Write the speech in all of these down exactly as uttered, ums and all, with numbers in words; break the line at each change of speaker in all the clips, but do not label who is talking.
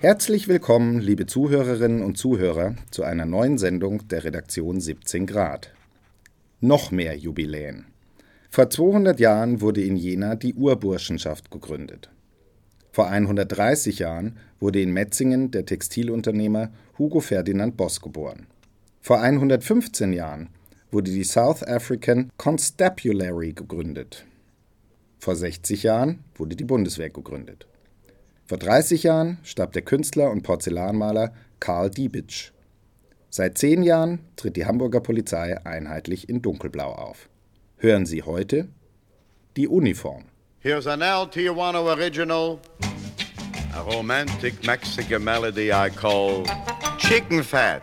Herzlich willkommen, liebe Zuhörerinnen und Zuhörer, zu einer neuen Sendung der Redaktion siebzehn Grad. Noch mehr Jubiläen. Vor zweihundert Jahren wurde in Jena die Urburschenschaft gegründet. Vor hundertdreißig Jahren wurde in Metzingen der Textilunternehmer Hugo Ferdinand Boss geboren. Vor hundertfünfzehn Jahren wurde die South African Constabulary gegründet. Vor sechzig Jahren wurde die Bundeswehr gegründet. Vor dreißig Jahren starb der Künstler und Porzellanmaler Karl Diebitsch. Seit zehn Jahren tritt die Hamburger Polizei einheitlich in dunkelblau auf. Hören Sie heute die Uniform.
Here's an El Tijuana original, a romantic Mexican melody I call Chicken Fat.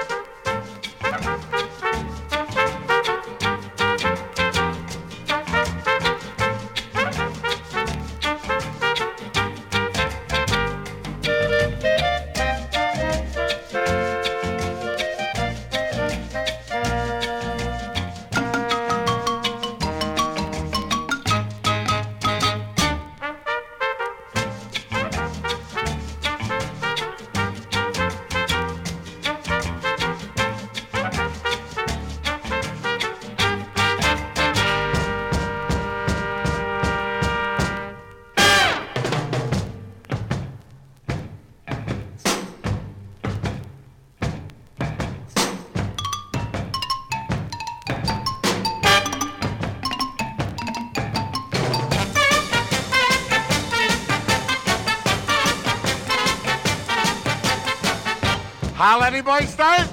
How anybody start?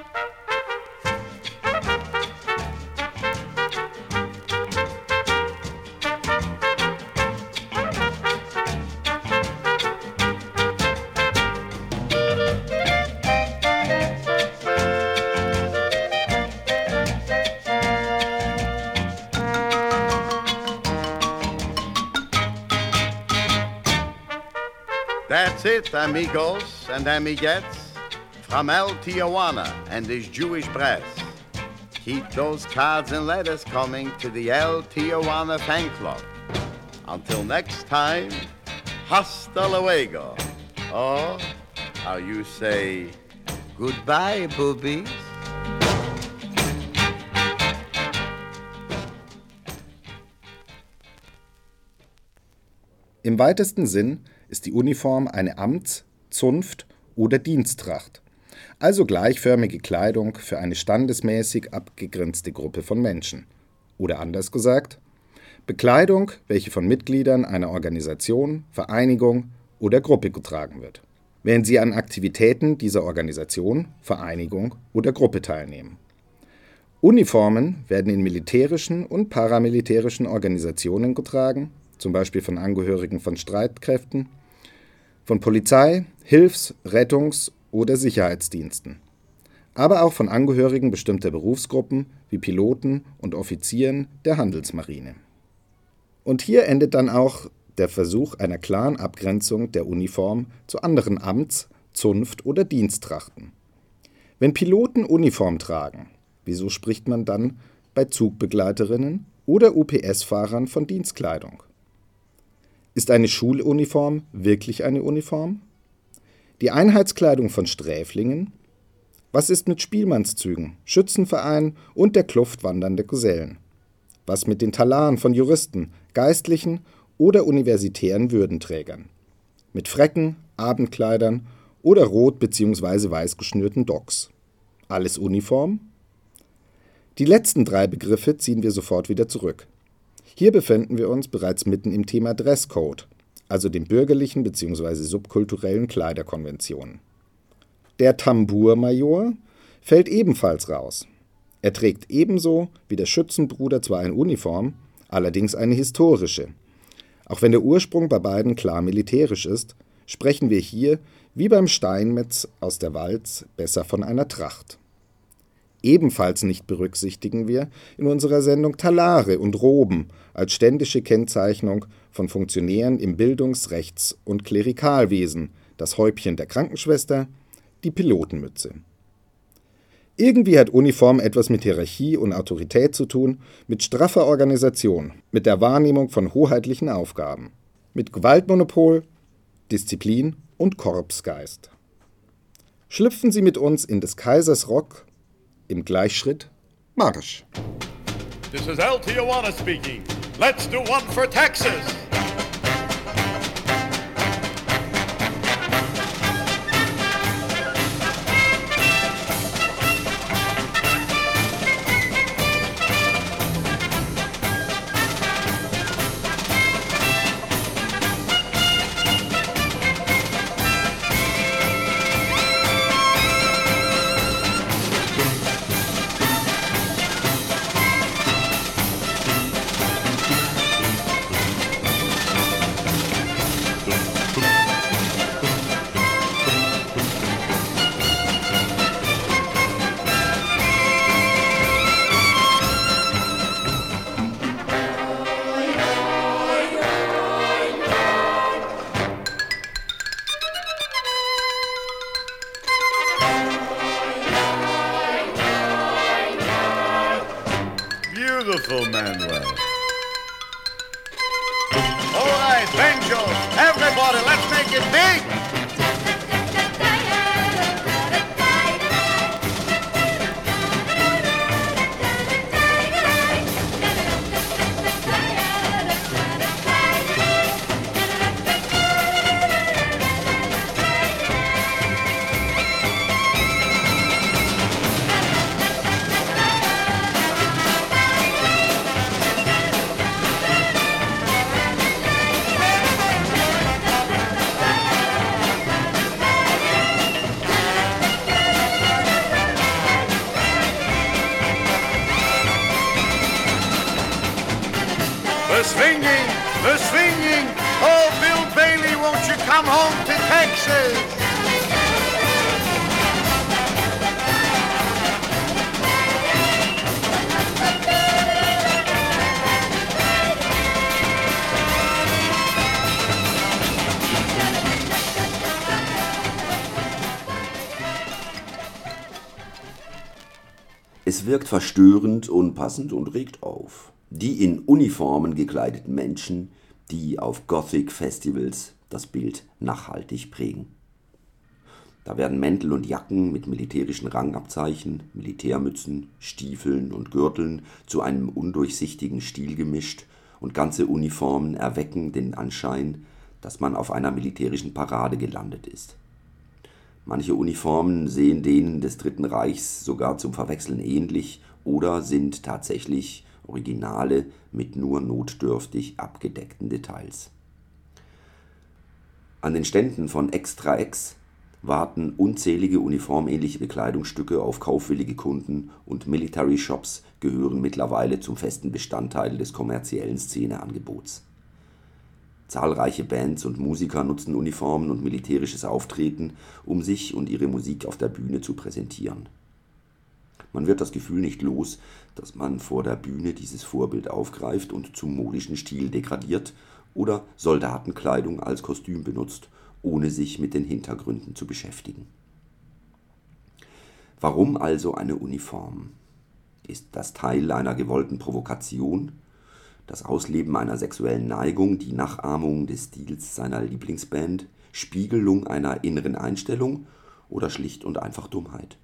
That's it, amigos and amiguettes. From El Tijuana and his Jewish brass. Keep those cards and letters coming to the El Tijuana fan club. Until next time, hasta luego. Or how you say goodbye, boobies.
Im weitesten Sinn ist die Uniform eine Amts-, Zunft- oder Diensttracht. Also gleichförmige Kleidung für eine standesmäßig abgegrenzte Gruppe von Menschen. Oder anders gesagt, Bekleidung, welche von Mitgliedern einer Organisation, Vereinigung oder Gruppe getragen wird, während sie an Aktivitäten dieser Organisation, Vereinigung oder Gruppe teilnehmen. Uniformen werden in militärischen und paramilitärischen Organisationen getragen, zum Beispiel von Angehörigen von Streitkräften, von Polizei, Hilfs-, Rettungs- oder Sicherheitsdiensten, aber auch von Angehörigen bestimmter Berufsgruppen wie Piloten und Offizieren der Handelsmarine. Und hier endet dann auch der Versuch einer klaren Abgrenzung der Uniform zu anderen Amts-, Zunft- oder Diensttrachten. Wenn Piloten Uniform tragen, wieso spricht man dann bei Zugbegleiterinnen oder U P S-Fahrern von Dienstkleidung? Ist eine Schuluniform wirklich eine Uniform? Die Einheitskleidung von Sträflingen? Was ist mit Spielmannszügen, Schützenvereinen und der Kluft wandernder Gesellen? Was mit den Talaren von Juristen, Geistlichen oder universitären Würdenträgern? Mit Frecken, Abendkleidern oder rot bzw. weiß geschnürten Docks? Alles Uniform? Die letzten drei Begriffe ziehen wir sofort wieder zurück. Hier befinden wir uns bereits mitten im Thema Dresscode, also den bürgerlichen bzw. subkulturellen Kleiderkonventionen. Der Tambourmajor fällt ebenfalls raus. Er trägt ebenso wie der Schützenbruder zwar eine Uniform, allerdings eine historische. Auch wenn der Ursprung bei beiden klar militärisch ist, sprechen wir hier, wie beim Steinmetz aus der Walz, besser von einer Tracht. Ebenfalls nicht berücksichtigen wir in unserer Sendung Talare und Roben als ständische Kennzeichnung von Funktionären im Bildungs-, Rechts- und Klerikalwesen, das Häubchen der Krankenschwester, die Pilotenmütze. Irgendwie hat Uniform etwas mit Hierarchie und Autorität zu tun, mit straffer Organisation, mit der Wahrnehmung von hoheitlichen Aufgaben, mit Gewaltmonopol, Disziplin und Korpsgeist. Schlüpfen Sie mit uns in des Kaisers Rock, im Gleichschritt Marsch.
This is El Tijuana speaking. Let's do one for Texas.
Beautiful, Manuel. All right, banjo, everybody, let's make it big.
The swinging, the swinging. Oh, Bill Bailey, won't you come home to Texas?
Es wirkt verstörend, unpassend und regt auf. Die in Uniformen gekleideten Menschen, die auf Gothic-Festivals das Bild nachhaltig prägen. Da werden Mäntel und Jacken mit militärischen Rangabzeichen, Militärmützen, Stiefeln und Gürteln zu einem undurchsichtigen Stil gemischt und ganze Uniformen erwecken den Anschein, dass man auf einer militärischen Parade gelandet ist. Manche Uniformen sehen denen des Dritten Reichs sogar zum Verwechseln ähnlich oder sind tatsächlich Originale mit nur notdürftig abgedeckten Details. An den Ständen von Extra X warten unzählige uniformähnliche Bekleidungsstücke auf kaufwillige Kunden und Military Shops gehören mittlerweile zum festen Bestandteil des kommerziellen Szeneangebots. Zahlreiche Bands und Musiker nutzen Uniformen und militärisches Auftreten, um sich und ihre Musik auf der Bühne zu präsentieren. Man wird das Gefühl nicht los, dass man vor der Bühne dieses Vorbild aufgreift und zum modischen Stil degradiert oder Soldatenkleidung als Kostüm benutzt, ohne sich mit den Hintergründen zu beschäftigen. Warum also eine Uniform? Ist das Teil einer gewollten Provokation? Das Ausleben einer sexuellen Neigung, die Nachahmung des Stils seiner Lieblingsband, Spiegelung einer inneren Einstellung oder schlicht und einfach Dummheit?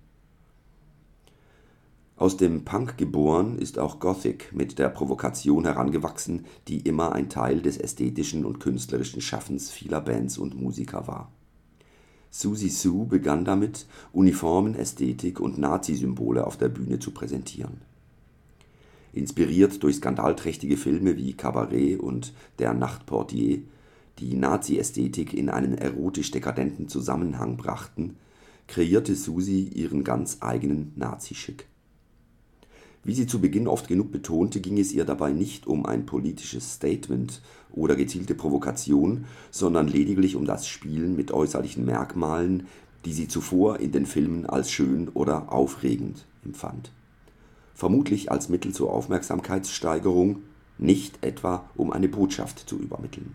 Aus dem Punk geboren ist auch Gothic mit der Provokation herangewachsen, die immer ein Teil des ästhetischen und künstlerischen Schaffens vieler Bands und Musiker war. Siouxsie Sioux begann damit, Uniformen, Ästhetik und Nazi-Symbole auf der Bühne zu präsentieren. Inspiriert durch skandalträchtige Filme wie Cabaret und Der Nachtportier, die Nazi-Ästhetik in einen erotisch-dekadenten Zusammenhang brachten, kreierte Siouxsie ihren ganz eigenen Nazi-Schick. Wie sie zu Beginn oft genug betonte, ging es ihr dabei nicht um ein politisches Statement oder gezielte Provokation, sondern lediglich um das Spielen mit äußerlichen Merkmalen, die sie zuvor in den Filmen als schön oder aufregend empfand. Vermutlich als Mittel zur Aufmerksamkeitssteigerung, nicht etwa um eine Botschaft zu übermitteln.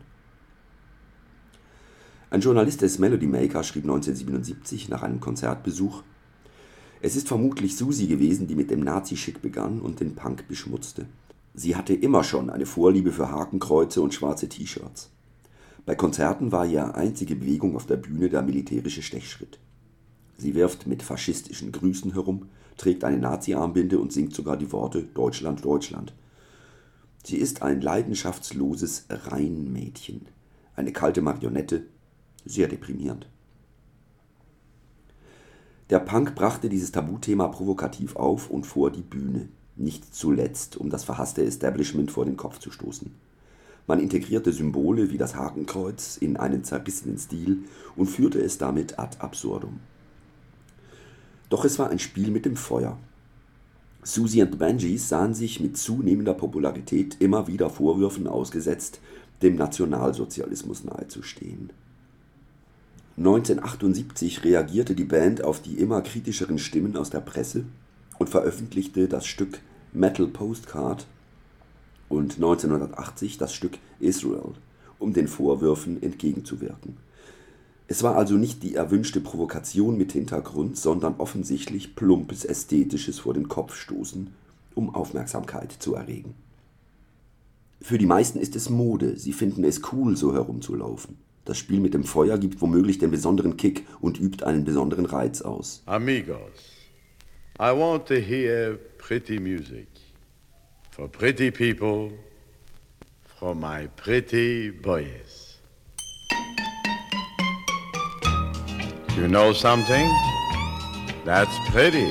Ein Journalist des Melody Maker schrieb neunzehnhundertsiebenundsiebzig nach einem Konzertbesuch: Es ist vermutlich Siouxsie gewesen, die mit dem Nazi-Schick begann und den Punk beschmutzte. Sie hatte immer schon eine Vorliebe für Hakenkreuze und schwarze T-Shirts. Bei Konzerten war ihre einzige Bewegung auf der Bühne der militärische Stechschritt. Sie wirft mit faschistischen Grüßen herum, trägt eine Nazi-Armbinde und singt sogar die Worte »Deutschland, Deutschland«. Sie ist ein leidenschaftsloses Rheinmädchen, eine kalte Marionette, sehr deprimierend. Der Punk brachte dieses Tabuthema provokativ auf und vor die Bühne, nicht zuletzt, um das verhasste Establishment vor den Kopf zu stoßen. Man integrierte Symbole wie das Hakenkreuz in einen zerrissenen Stil und führte es damit ad absurdum. Doch es war ein Spiel mit dem Feuer. Siouxsie and the Banshees sahen sich mit zunehmender Popularität immer wieder Vorwürfen ausgesetzt, dem Nationalsozialismus nahezustehen. neunzehnhundertachtundsiebzig reagierte die Band auf die immer kritischeren Stimmen aus der Presse und veröffentlichte das Stück Metal Postcard und neunzehnhundertachtzig das Stück Israel, um den Vorwürfen entgegenzuwirken. Es war also nicht die erwünschte Provokation mit Hintergrund, sondern offensichtlich plumpes Ästhetisches vor den Kopf stoßen, um Aufmerksamkeit zu erregen. Für die meisten ist es Mode, sie finden es cool, so herumzulaufen. Das Spiel mit dem Feuer gibt womöglich den besonderen Kick und übt einen besonderen Reiz aus.
Amigos, I want to hear pretty music. For pretty people, for my pretty boys. You know something? That's pretty.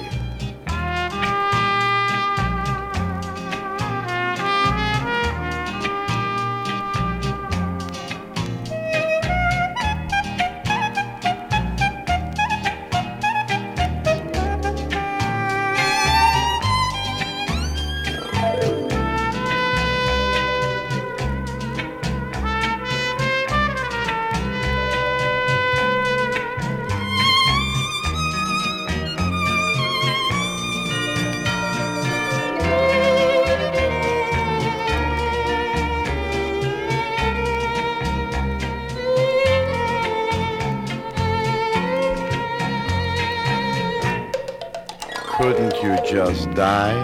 Couldn't you just die?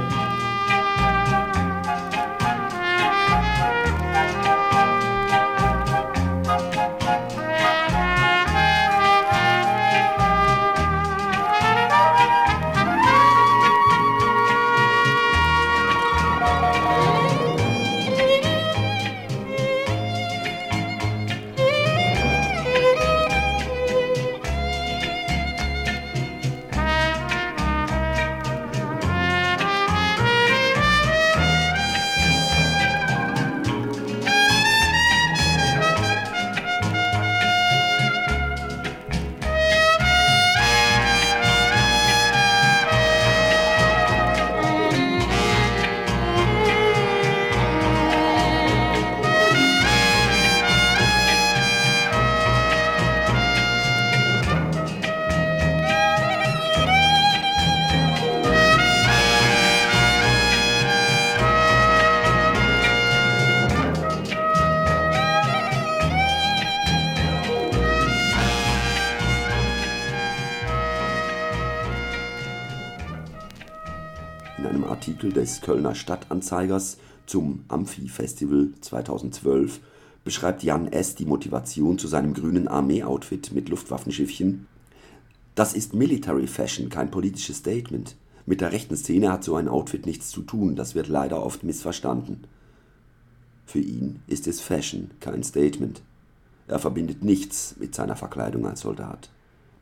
In einem Artikel des Kölner Stadtanzeigers zum Amphi-Festival zweitausendzwölf beschreibt Jan S. die Motivation zu seinem grünen Armee-Outfit mit Luftwaffenschiffchen. Das ist Military Fashion, kein politisches Statement. Mit der rechten Szene hat so ein Outfit nichts zu tun, das wird leider oft missverstanden. Für ihn ist es Fashion, kein Statement. Er verbindet nichts mit seiner Verkleidung als Soldat.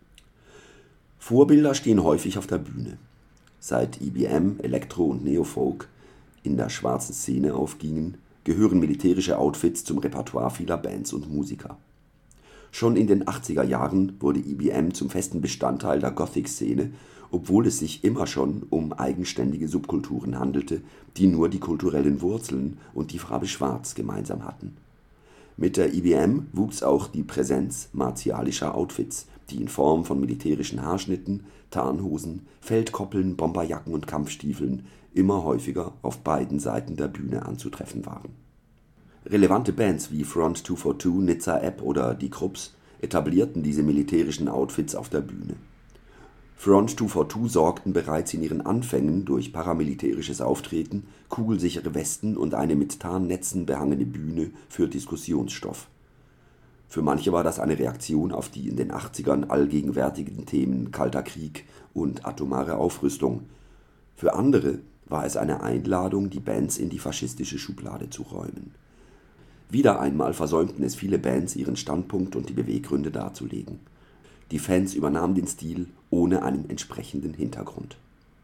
Vorbilder stehen häufig auf der Bühne. Seit E B M, Elektro und Neofolk in der schwarzen Szene aufgingen, gehören militärische Outfits zum Repertoire vieler Bands und Musiker. Schon in den achtziger Jahren wurde E B M zum festen Bestandteil der Gothic-Szene, obwohl es sich immer schon um eigenständige Subkulturen handelte, die nur die kulturellen Wurzeln und die Farbe Schwarz gemeinsam hatten. Mit der E B M wuchs auch die Präsenz martialischer Outfits, die in Form von militärischen Haarschnitten, Tarnhosen, Feldkoppeln, Bomberjacken und Kampfstiefeln immer häufiger auf beiden Seiten der Bühne anzutreffen waren. Relevante Bands wie Front zwei vier zwei, Nizza Ebb oder Die Krupps etablierten diese militärischen Outfits auf der Bühne. Front zwei vier zwei sorgten bereits in ihren Anfängen durch paramilitärisches Auftreten, kugelsichere Westen und eine mit Tarnnetzen behangene Bühne für Diskussionsstoff. Für manche war das eine Reaktion auf die in den achtzigern allgegenwärtigen Themen Kalter Krieg und atomare Aufrüstung. Für andere war es eine Einladung, die Bands in die faschistische Schublade zu räumen. Wieder einmal versäumten es viele Bands, ihren Standpunkt und die Beweggründe darzulegen. Die Fans übernahmen den Stil ohne einen entsprechenden Hintergrund.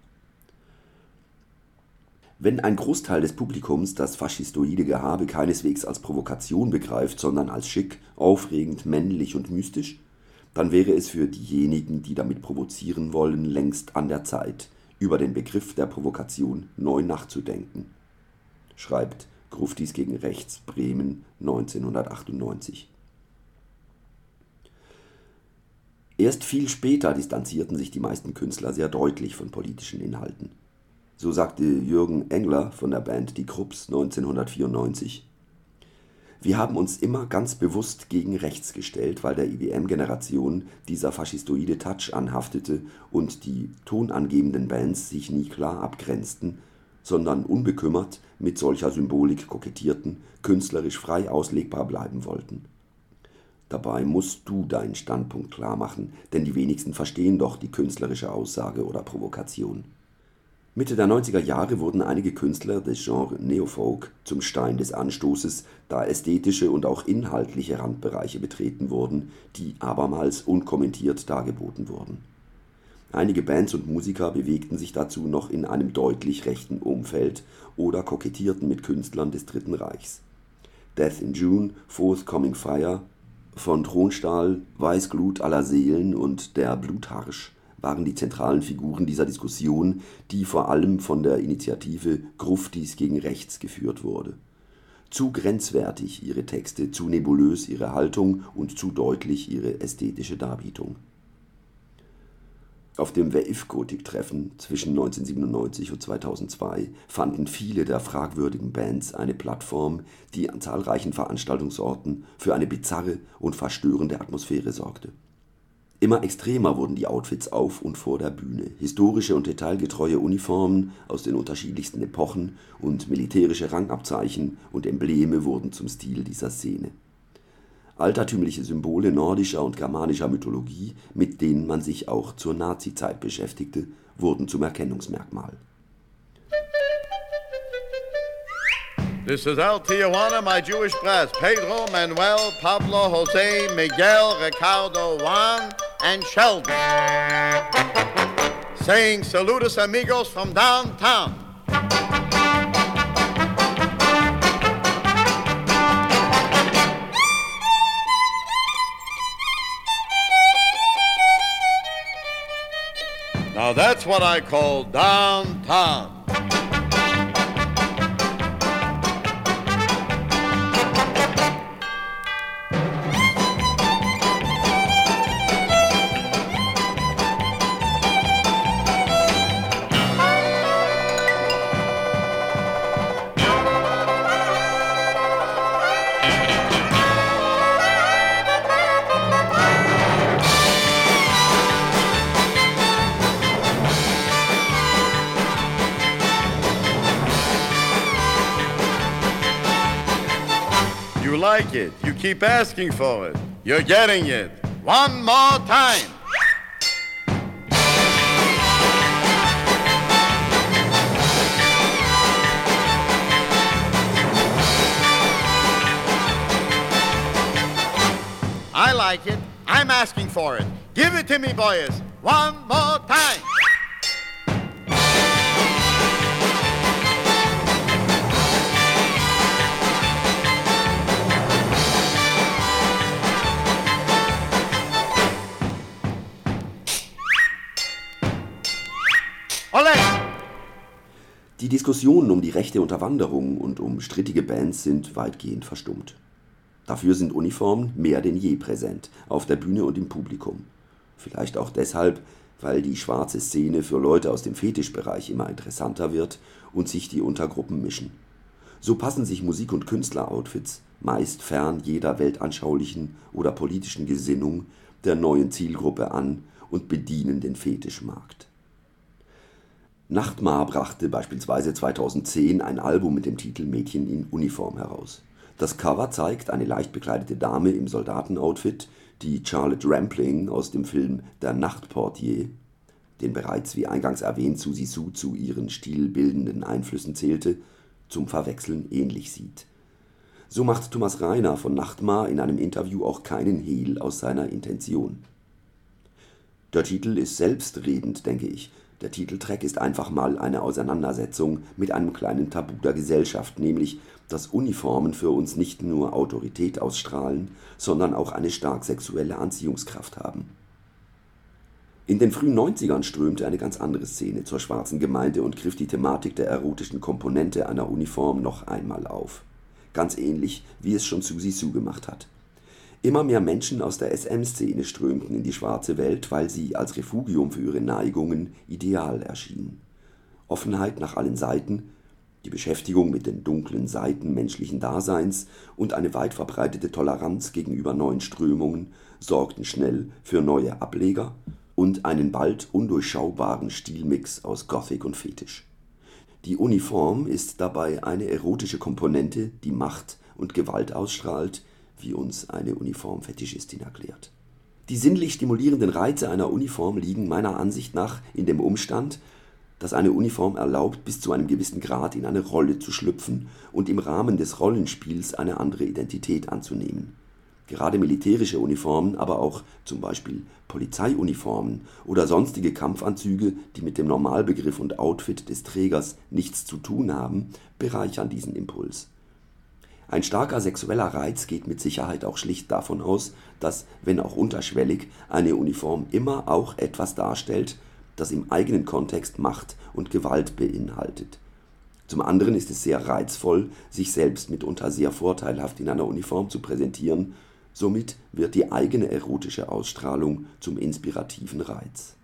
Wenn ein Großteil des Publikums das faschistoide Gehabe keineswegs als Provokation begreift, sondern als schick, aufregend, männlich und mystisch, dann wäre es für diejenigen, die damit provozieren wollen, längst an der Zeit, über den Begriff der Provokation neu nachzudenken, schreibt Gruftis gegen Rechts, Bremen, neunzehnhundertachtundneunzig. Erst viel später distanzierten sich die meisten Künstler sehr deutlich von politischen Inhalten. So sagte Jürgen Engler von der Band Die Krupps neunzehnhundertvierundneunzig: Wir haben uns immer ganz bewusst gegen rechts gestellt, weil der I B M-Generation dieser faschistoide Touch anhaftete und die tonangebenden Bands sich nie klar abgrenzten, sondern unbekümmert mit solcher Symbolik kokettierten, künstlerisch frei auslegbar bleiben wollten. Dabei musst du deinen Standpunkt klar machen, denn die wenigsten verstehen doch die künstlerische Aussage oder Provokation. Mitte der neunziger Jahre wurden einige Künstler des Genres Neofolk zum Stein des Anstoßes, da ästhetische und auch inhaltliche Randbereiche betreten wurden, die abermals unkommentiert dargeboten wurden. Einige Bands und Musiker bewegten sich dazu noch in einem deutlich rechten Umfeld oder kokettierten mit Künstlern des Dritten Reichs. Death in June, Forthcoming Fire, von Thronstahl, Weißglut aller Seelen und der Blutharsch waren die zentralen Figuren dieser Diskussion, die vor allem von der Initiative Gruftis gegen Rechts geführt wurde. Zu grenzwertig ihre Texte, zu nebulös ihre Haltung und zu deutlich ihre ästhetische Darbietung. Auf dem Wave-Gotik-Treffen zwischen neunzehnhundertsiebenundneunzig und zweitausendzwei fanden viele der fragwürdigen Bands eine Plattform, die an zahlreichen Veranstaltungsorten für eine bizarre und verstörende Atmosphäre sorgte. Immer extremer wurden die Outfits auf und vor der Bühne. Historische und detailgetreue Uniformen aus den unterschiedlichsten Epochen und militärische Rangabzeichen und Embleme wurden zum Stil dieser Szene. Altertümliche Symbole nordischer und germanischer Mythologie, mit denen man sich auch zur Nazizeit beschäftigte, wurden zum Erkennungsmerkmal.
This is El Tijuana, my Jewish brass. Pedro, Manuel, Pablo, Jose, Miguel, Ricardo, Juan, and Sheldon. Saying saludos amigos from downtown.
Now that's what I call downtown.
You like it. You keep asking for it. You're getting it. One more time. I like it. I'm asking for it. Give it to me, boys. One more time.
Die Diskussionen um die rechte Unterwanderung und um strittige Bands sind weitgehend verstummt. Dafür sind Uniformen mehr denn je präsent, auf der Bühne und im Publikum. Vielleicht auch deshalb, weil die schwarze Szene für Leute aus dem Fetischbereich immer interessanter wird und sich die Untergruppen mischen. So passen sich Musik- und Künstleroutfits, meist fern jeder weltanschaulichen oder politischen Gesinnung, der neuen Zielgruppe an und bedienen den Fetischmarkt. Nachtmar brachte beispielsweise zweitausendzehn ein Album mit dem Titel Mädchen in Uniform heraus. Das Cover zeigt eine leicht bekleidete Dame im Soldatenoutfit, die Charlotte Rampling aus dem Film Der Nachtportier, den bereits wie eingangs erwähnt Susi Su zu ihren stilbildenden Einflüssen zählte, zum Verwechseln ähnlich sieht. So macht Thomas Rainer von Nachtmar in einem Interview auch keinen Hehl aus seiner Intention. Der Titel ist selbstredend, denke ich. Der Titeltrack ist einfach mal eine Auseinandersetzung mit einem kleinen Tabu der Gesellschaft, nämlich, dass Uniformen für uns nicht nur Autorität ausstrahlen, sondern auch eine stark sexuelle Anziehungskraft haben. In den frühen neunzigern strömte eine ganz andere Szene zur schwarzen Gemeinde und griff die Thematik der erotischen Komponente einer Uniform noch einmal auf. Ganz ähnlich, wie es schon Susi Su gemacht hat. Immer mehr Menschen aus der S M-Szene strömten in die schwarze Welt, weil sie als Refugium für ihre Neigungen ideal erschien. Offenheit nach allen Seiten, die Beschäftigung mit den dunklen Seiten menschlichen Daseins und eine weit verbreitete Toleranz gegenüber neuen Strömungen sorgten schnell für neue Ableger und einen bald undurchschaubaren Stilmix aus Gothic und Fetisch. Die Uniform ist dabei eine erotische Komponente, die Macht und Gewalt ausstrahlt, wie uns eine Uniformfetischistin erklärt. Die sinnlich stimulierenden Reize einer Uniform liegen meiner Ansicht nach in dem Umstand, dass eine Uniform erlaubt, bis zu einem gewissen Grad in eine Rolle zu schlüpfen und im Rahmen des Rollenspiels eine andere Identität anzunehmen. Gerade militärische Uniformen, aber auch zum Beispiel Polizeiuniformen oder sonstige Kampfanzüge, die mit dem Normalbegriff und Outfit des Trägers nichts zu tun haben, bereichern diesen Impuls. Ein starker sexueller Reiz geht mit Sicherheit auch schlicht davon aus, dass, wenn auch unterschwellig, eine Uniform immer auch etwas darstellt, das im eigenen Kontext Macht und Gewalt beinhaltet. Zum anderen ist es sehr reizvoll, sich selbst mitunter sehr vorteilhaft in einer Uniform zu präsentieren, somit wird die eigene erotische Ausstrahlung zum inspirativen Reiz.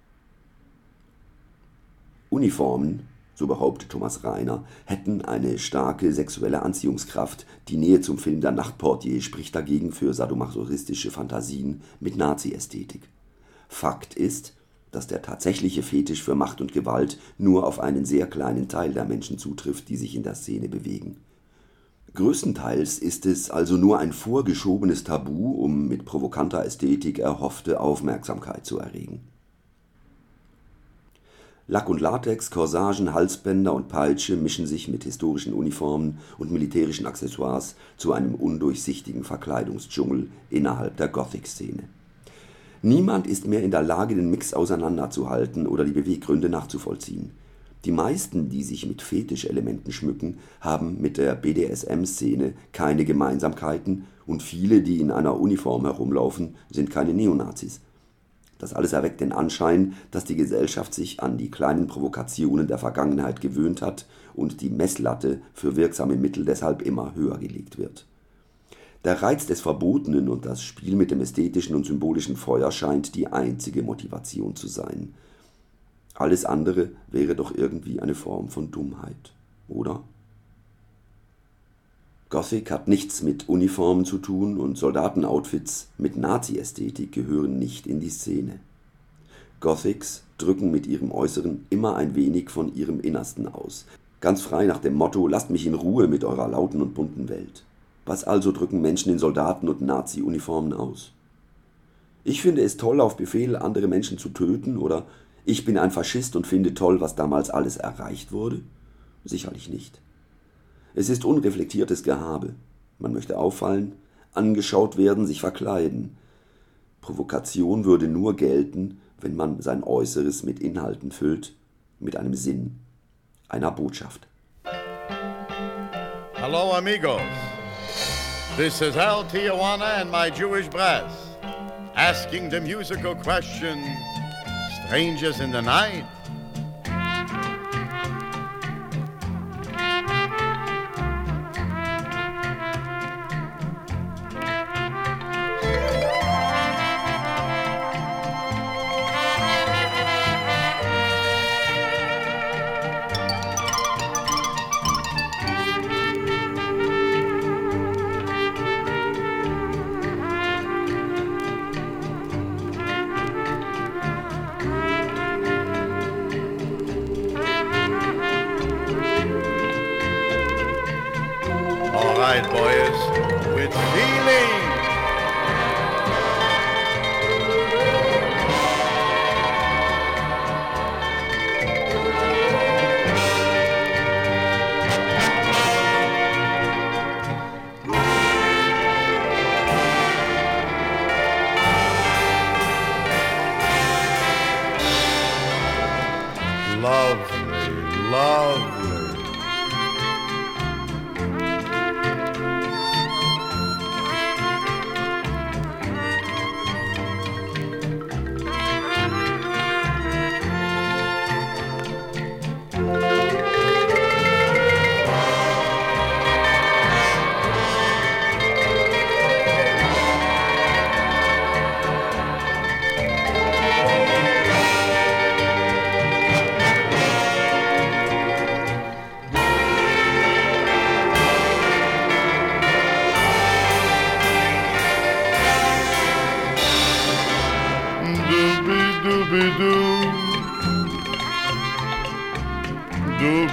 Uniformen, so behauptet Thomas Rainer, hätten eine starke sexuelle Anziehungskraft. Die Nähe zum Film Der Nachtportier spricht dagegen für sadomasochistische Fantasien mit Nazi-Ästhetik. Fakt ist, dass der tatsächliche Fetisch für Macht und Gewalt nur auf einen sehr kleinen Teil der Menschen zutrifft, die sich in der Szene bewegen. Größtenteils ist es also nur ein vorgeschobenes Tabu, um mit provokanter Ästhetik erhoffte Aufmerksamkeit zu erregen. Lack und Latex, Corsagen, Halsbänder und Peitsche mischen sich mit historischen Uniformen und militärischen Accessoires zu einem undurchsichtigen Verkleidungsdschungel innerhalb der Gothic-Szene. Niemand ist mehr in der Lage, den Mix auseinanderzuhalten oder die Beweggründe nachzuvollziehen. Die meisten, die sich mit Fetischelementen schmücken, haben mit der B D S M-Szene keine Gemeinsamkeiten und viele, die in einer Uniform herumlaufen, sind keine Neonazis. Das alles erweckt den Anschein, dass die Gesellschaft sich an die kleinen Provokationen der Vergangenheit gewöhnt hat und die Messlatte für wirksame Mittel deshalb immer höher gelegt wird. Der Reiz des Verbotenen und das Spiel mit dem ästhetischen und symbolischen Feuer scheint die einzige Motivation zu sein. Alles andere wäre doch irgendwie eine Form von Dummheit, oder? Gothic hat nichts mit Uniformen zu tun und Soldatenoutfits mit Nazi-Ästhetik gehören nicht in die Szene. Gothics drücken mit ihrem Äußeren immer ein wenig von ihrem Innersten aus. Ganz frei nach dem Motto, lasst mich in Ruhe mit eurer lauten und bunten Welt. Was also drücken Menschen in Soldaten- und Nazi-Uniformen aus? Ich finde es toll, auf Befehl andere Menschen zu töten, oder ich bin ein Faschist und finde toll, was damals alles erreicht wurde? Sicherlich nicht. Es ist unreflektiertes Gehabe. Man möchte auffallen, angeschaut werden, sich verkleiden. Provokation würde nur gelten, wenn man sein Äußeres mit Inhalten füllt, mit einem Sinn, einer Botschaft.
Hello, amigos. This is Al Tijuana and my Jewish brass, asking the musical question, strangers in the night?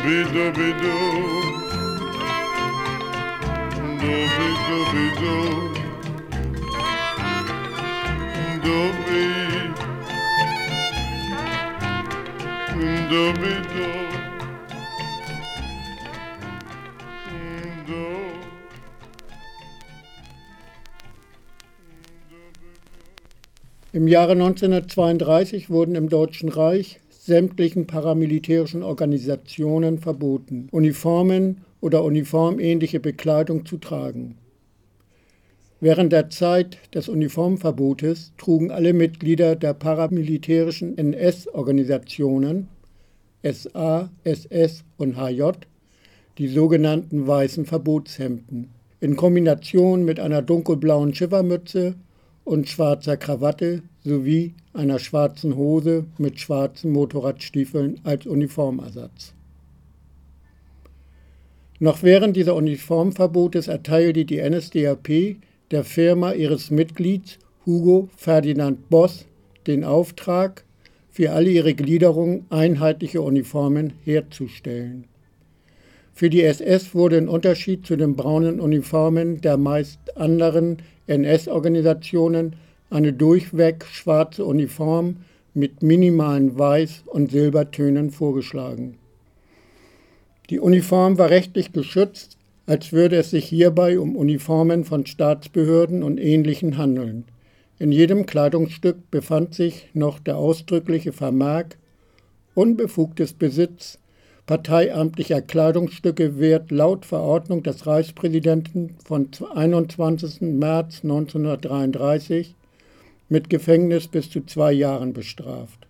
Im Jahre neunzehnhundertzweiunddreißig wurden im Deutschen Reich sämtlichen paramilitärischen Organisationen verboten, Uniformen oder uniformähnliche Bekleidung zu tragen. Während der Zeit des Uniformverbotes trugen alle Mitglieder der paramilitärischen N S-Organisationen S A, S S und H J die sogenannten weißen Verbotshemden in Kombination mit einer dunkelblauen Schiffermütze und schwarzer Krawatte sowie einer schwarzen Hose mit schwarzen Motorradstiefeln als Uniformersatz. Noch während dieser Uniformverbotes erteilte die N S D A P der Firma ihres Mitglieds Hugo Ferdinand Boss den Auftrag, für alle ihre Gliederungen einheitliche Uniformen herzustellen. Für die S S wurde in Unterschied zu den braunen Uniformen der meist anderen N S-Organisationen eine durchweg schwarze Uniform mit minimalen Weiß- und Silbertönen vorgeschlagen. Die Uniform war rechtlich geschützt, als würde es sich hierbei um Uniformen von Staatsbehörden und Ähnlichen handeln. In jedem Kleidungsstück befand sich noch der ausdrückliche Vermerk: Unbefugtes Besitz parteiamtlicher Kleidungsstücke wird laut Verordnung des Reichspräsidenten von einundzwanzigsten März neunzehnhundertdreiunddreißig mit Gefängnis bis zu zwei Jahren bestraft.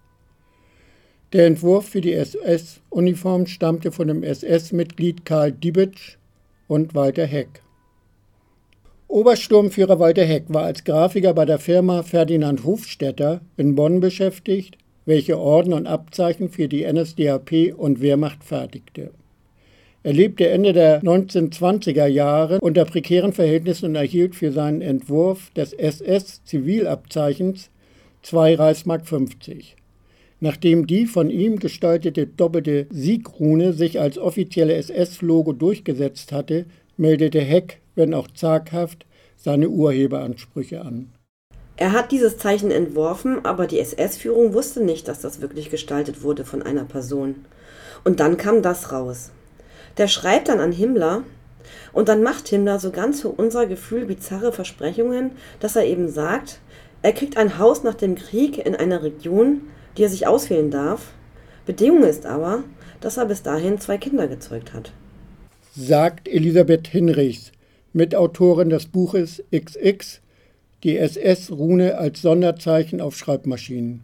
Der Entwurf für die S S-Uniform stammte von dem S S-Mitglied Karl Dibitsch und Walter Heck. Obersturmführer Walter Heck war als Grafiker bei der Firma Ferdinand Hofstetter in Bonn beschäftigt, welche Orden und Abzeichen für die N S D A P und Wehrmacht fertigte. Er lebte Ende der neunzehnhundertzwanziger Jahre unter prekären Verhältnissen und erhielt für seinen Entwurf des S S-Zivilabzeichens zwei Reichsmark fünfzig. Nachdem die von ihm gestaltete doppelte Siegrune sich als offizielle S S-Logo durchgesetzt hatte, meldete Heck, wenn auch zaghaft, seine Urheberansprüche an.
Er hat dieses Zeichen entworfen, aber die S S-Führung wusste nicht, dass das wirklich gestaltet wurde von einer Person. Und dann kam das raus. Der schreibt dann an Himmler und dann macht Himmler so ganz für unser Gefühl bizarre Versprechungen, dass er eben sagt, er kriegt ein Haus nach dem Krieg in einer Region, die er sich auswählen darf. Bedingung ist aber, dass er bis dahin zwei Kinder gezeugt hat.
Sagt Elisabeth Hinrichs, Mitautorin des Buches X X, die S S-Rune als Sonderzeichen auf Schreibmaschinen.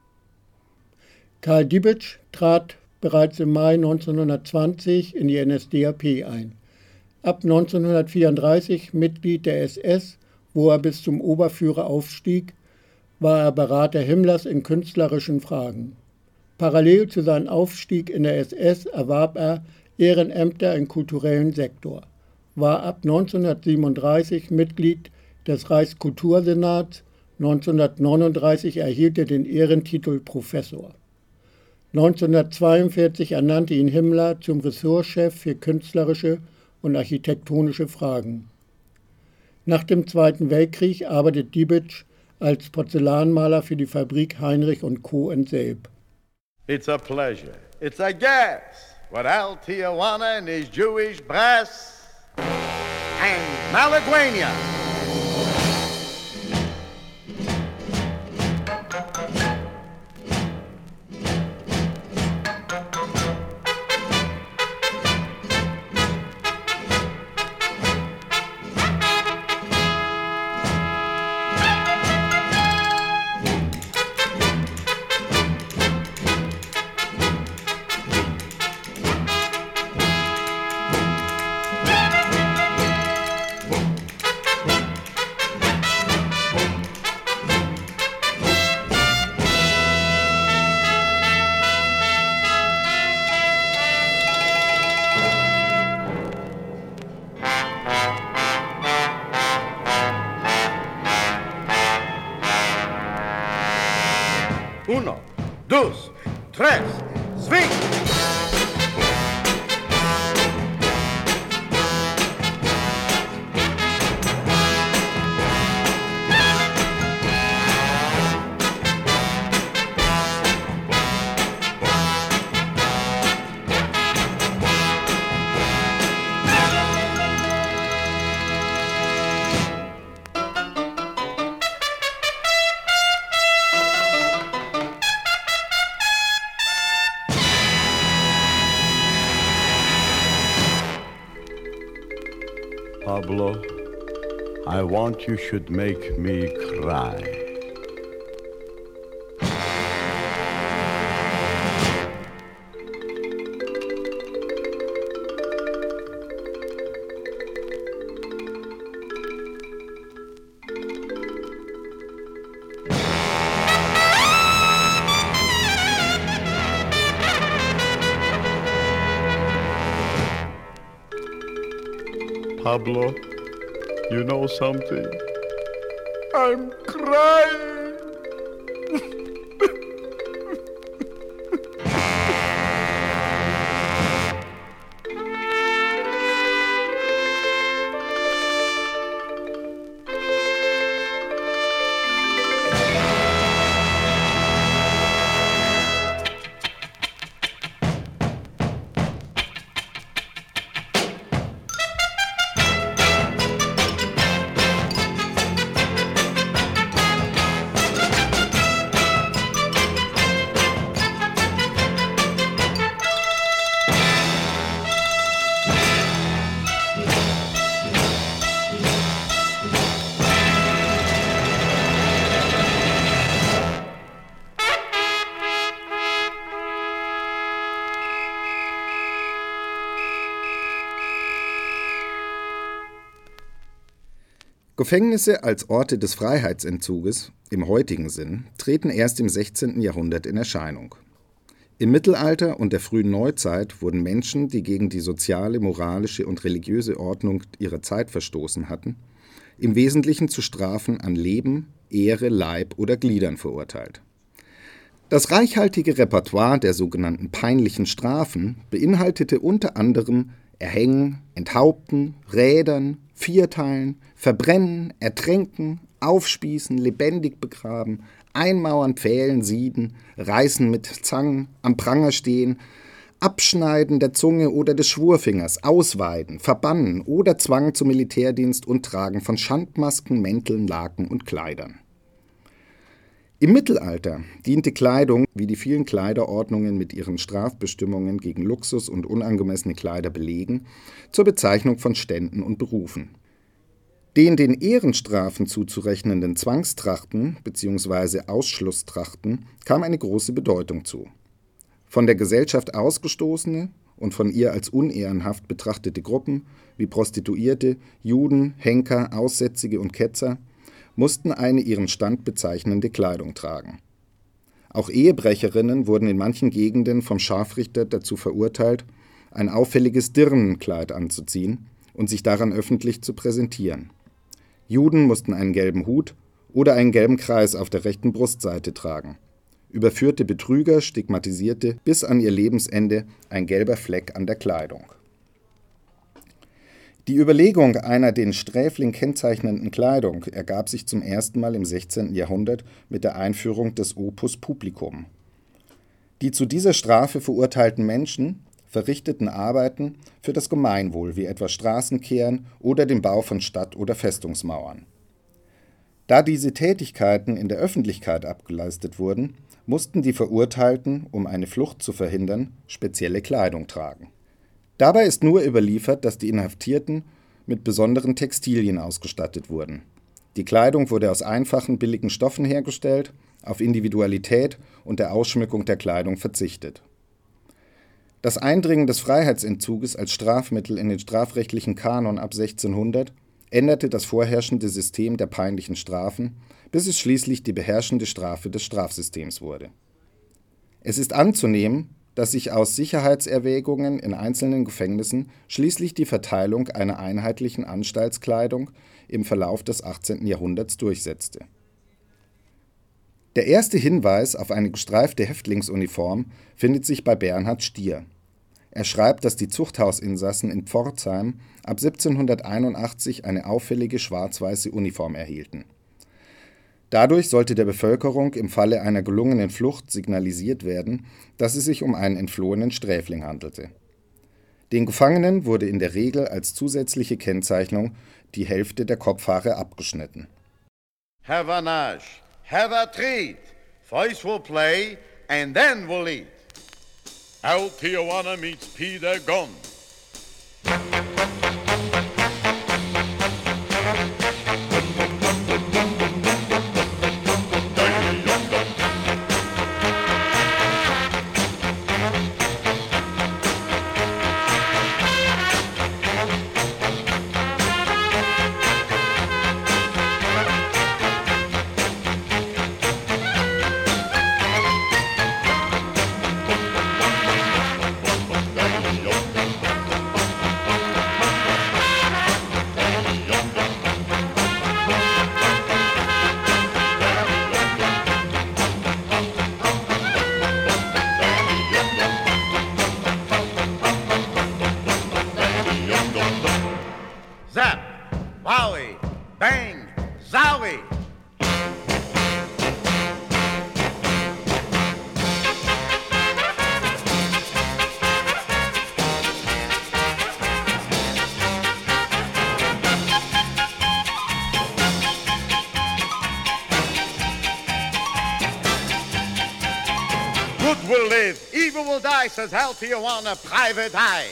Karl Dibitsch trat bereits im Mai neunzehnhundertzwanzig in die N S D A P ein. Ab neunzehnhundertvierunddreißig Mitglied der S S, wo er bis zum Oberführer aufstieg, war er Berater Himmlers in künstlerischen Fragen. Parallel zu seinem Aufstieg in der S S erwarb er Ehrenämter im kulturellen Sektor, war ab neunzehnhundertsiebenunddreißig Mitglied des Reichskultursenats, neunzehnhundertneununddreißig erhielt er den Ehrentitel Professor. neunzehnhundertzweiundvierzig ernannte ihn Himmler zum Ressortchef für künstlerische und architektonische Fragen. Nach dem Zweiten Weltkrieg arbeitet Dibitsch als Porzellanmaler für die Fabrik Heinrich und Co. in Selb.
It's a pleasure. It's a gas. What Al Tijuana and his Jewish brass and Malaguena. Uno, dos, tres, swing! Pablo, I want you should make me cry. Pablo, you know something? I'm crying.
Gefängnisse als Orte des Freiheitsentzuges im heutigen Sinn treten erst im sechzehnten Jahrhundert in Erscheinung. Im Mittelalter und der frühen Neuzeit wurden Menschen, die gegen die soziale, moralische und religiöse Ordnung ihrer Zeit verstoßen hatten, im Wesentlichen zu Strafen an Leben, Ehre, Leib oder Gliedern verurteilt. Das reichhaltige Repertoire der sogenannten peinlichen Strafen beinhaltete unter anderem Erhängen, Enthaupten, Rädern, Vierteilen, Verbrennen, Ertränken, Aufspießen, lebendig begraben, Einmauern, Pfählen, Sieden, Reißen mit Zangen, am Pranger stehen, Abschneiden der Zunge oder des Schwurfingers, Ausweiden, Verbannen oder Zwang zum Militärdienst und Tragen von Schandmasken, Mänteln, Laken und Kleidern. Im Mittelalter diente Kleidung, wie die vielen Kleiderordnungen mit ihren Strafbestimmungen gegen Luxus und unangemessene Kleider belegen, zur Bezeichnung von Ständen und Berufen. Den den Ehrenstrafen zuzurechnenden Zwangstrachten bzw. Ausschlusstrachten kam eine große Bedeutung zu. Von der Gesellschaft ausgestoßene und von ihr als unehrenhaft betrachtete Gruppen wie Prostituierte, Juden, Henker, Aussätzige und Ketzer mussten eine ihren Stand bezeichnende Kleidung tragen. Auch Ehebrecherinnen wurden in manchen Gegenden vom Scharfrichter dazu verurteilt, ein auffälliges Dirnenkleid anzuziehen und sich daran öffentlich zu präsentieren. Juden mussten einen gelben Hut oder einen gelben Kreis auf der rechten Brustseite tragen. Überführte Betrüger stigmatisierte bis an ihr Lebensende ein gelber Fleck an der Kleidung. Die Überlegung einer den Sträfling kennzeichnenden Kleidung ergab sich zum ersten Mal im sechzehnten Jahrhundert mit der Einführung des Opus Publicum. Die zu dieser Strafe verurteilten Menschen verrichteten Arbeiten für das Gemeinwohl, wie etwa Straßenkehren oder den Bau von Stadt- oder Festungsmauern. Da diese Tätigkeiten in der Öffentlichkeit abgeleistet wurden, mussten die Verurteilten, um eine Flucht zu verhindern, spezielle Kleidung tragen. Dabei ist nur überliefert, dass die Inhaftierten mit besonderen Textilien ausgestattet wurden. Die Kleidung wurde aus einfachen, billigen Stoffen hergestellt, auf Individualität und der Ausschmückung der Kleidung verzichtet. Das Eindringen des Freiheitsentzuges als Strafmittel in den strafrechtlichen Kanon ab sechzehnhundert änderte das vorherrschende System der peinlichen Strafen, bis es schließlich die beherrschende Strafe des Strafsystems wurde. Es ist anzunehmen, dass sich aus Sicherheitserwägungen in einzelnen Gefängnissen schließlich die Verteilung einer einheitlichen Anstaltskleidung im Verlauf des achtzehnten Jahrhunderts durchsetzte. Der erste Hinweis auf eine gestreifte Häftlingsuniform findet sich bei Bernhard Stier. Er schreibt, dass die Zuchthausinsassen in Pforzheim ab siebzehnhunderteinundachtzig eine auffällige schwarz-weiße Uniform erhielten. Dadurch sollte der Bevölkerung im Falle einer gelungenen Flucht signalisiert werden, dass es sich um einen entflohenen Sträfling handelte. Den Gefangenen wurde in der Regel als zusätzliche Kennzeichnung die Hälfte der Kopfhaare abgeschnitten.
Have a nash, have a treat. First we'll play and then we'll eat.
Al Tijuana meets Peter Gunn.
Good will live, evil will die, says Al Tijuana, Private Eye.